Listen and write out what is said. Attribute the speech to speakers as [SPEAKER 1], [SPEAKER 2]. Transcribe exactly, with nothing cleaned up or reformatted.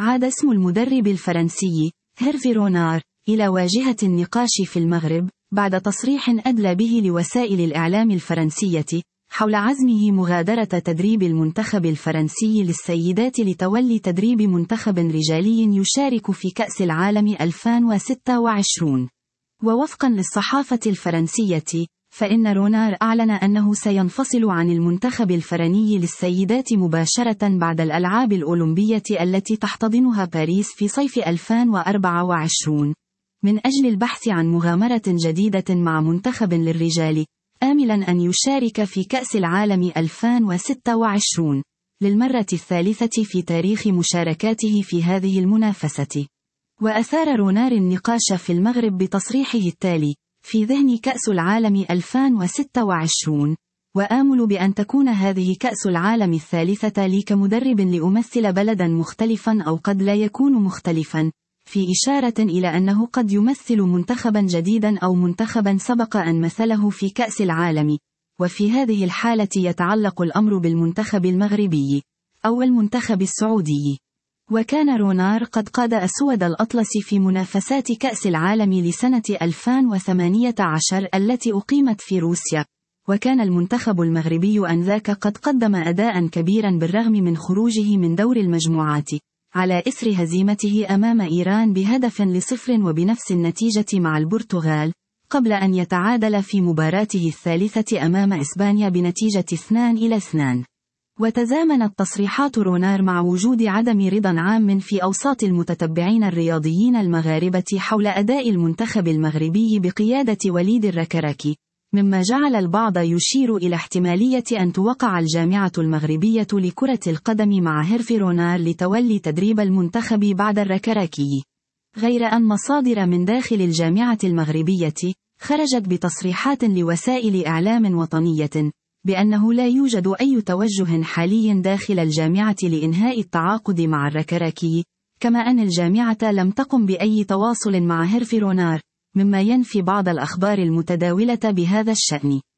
[SPEAKER 1] عاد اسم المدرب الفرنسي هيرفي رونار إلى واجهة النقاش في المغرب بعد تصريح أدلى به لوسائل الإعلام الفرنسية حول عزمه مغادرة تدريب المنتخب الفرنسي للسيدات لتولي تدريب منتخب رجالي يشارك في كأس العالم ألفين وستة وعشرين. ووفقا للصحافة الفرنسية، فإن رونار أعلن أنه سينفصل عن المنتخب الفرنسي للسيدات مباشرة بعد الألعاب الأولمبية التي تحتضنها باريس في صيف ألفين وأربعة وعشرين، من أجل البحث عن مغامرة جديدة مع منتخب للرجال، آملا أن يشارك في كأس العالم ألفين وستة وعشرين للمرة الثالثة في تاريخ مشاركاته في هذه المنافسة. وأثار رونار النقاش في المغرب بتصريحه التالي: في ذهني كأس العالم ألفين وستة وعشرين، وآمل بأن تكون هذه كأس العالم الثالثة لي كمدرب لأمثل بلدا مختلفا أو قد لا يكون مختلفا، في إشارة إلى أنه قد يمثل منتخبا جديدا أو منتخبا سبق أن مثله في كأس العالم، وفي هذه الحالة يتعلق الأمر بالمنتخب المغربي أو المنتخب السعودي. وكان رونار قد قاد أسود الأطلس في منافسات كأس العالم لسنة ألفين وثمانية عشر التي أقيمت في روسيا، وكان المنتخب المغربي آنذاك قد قدم أداء كبيرا بالرغم من خروجه من دور المجموعات على إثر هزيمته أمام إيران بهدف لصفر وبنفس النتيجة مع البرتغال، قبل أن يتعادل في مباراته الثالثة أمام إسبانيا بنتيجة اثنين إلى اثنين. وتزامنت تصريحات رونار مع وجود عدم رضا عام في أوساط المتتبعين الرياضيين المغاربة حول أداء المنتخب المغربي بقيادة وليد الركراكي، مما جعل البعض يشير إلى احتمالية أن توقع الجامعة المغربية لكرة القدم مع هيرفي رونار لتولي تدريب المنتخب بعد الركراكي. غير أن مصادر من داخل الجامعة المغربية خرجت بتصريحات لوسائل إعلام وطنية بأنه لا يوجد أي توجه حالي داخل الجامعة لإنهاء التعاقد مع الركراكي، كما أن الجامعة لم تقم بأي تواصل مع هيرفي رونار، مما ينفي بعض الأخبار المتداولة بهذا الشأن.